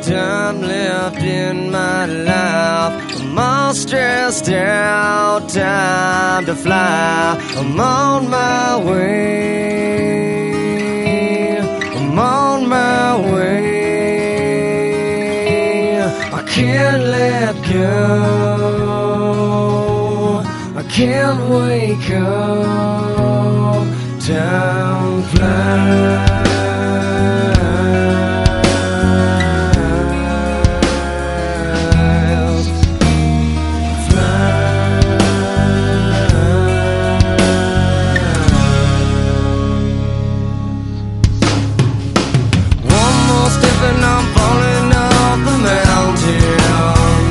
time left in my life. I'm all stressed out, time to fly. I'm on my way, I'm on my way. I can't let go, I can't wake up, time flies. And I'm falling off the mountain.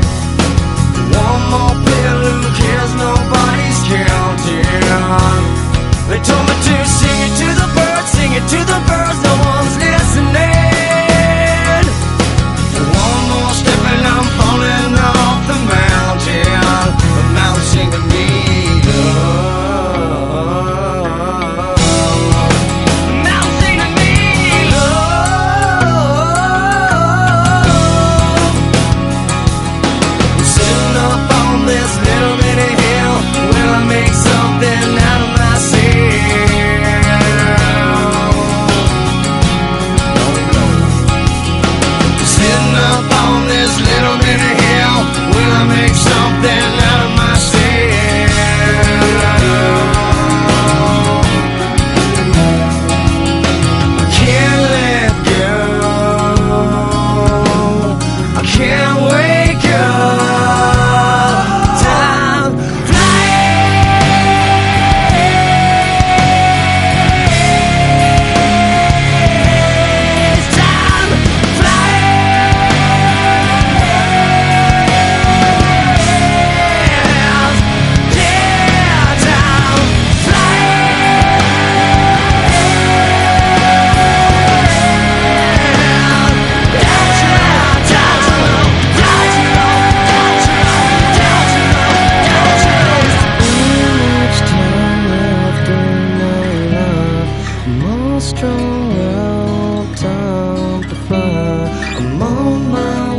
One more pill, who cares? Nobody's counting. They told me to sing it to the birds, sing it to the birds. No one's listening. One more step and I'm falling off the mountain. The mountain singing me love. Strong, well, time to fly. I'm on my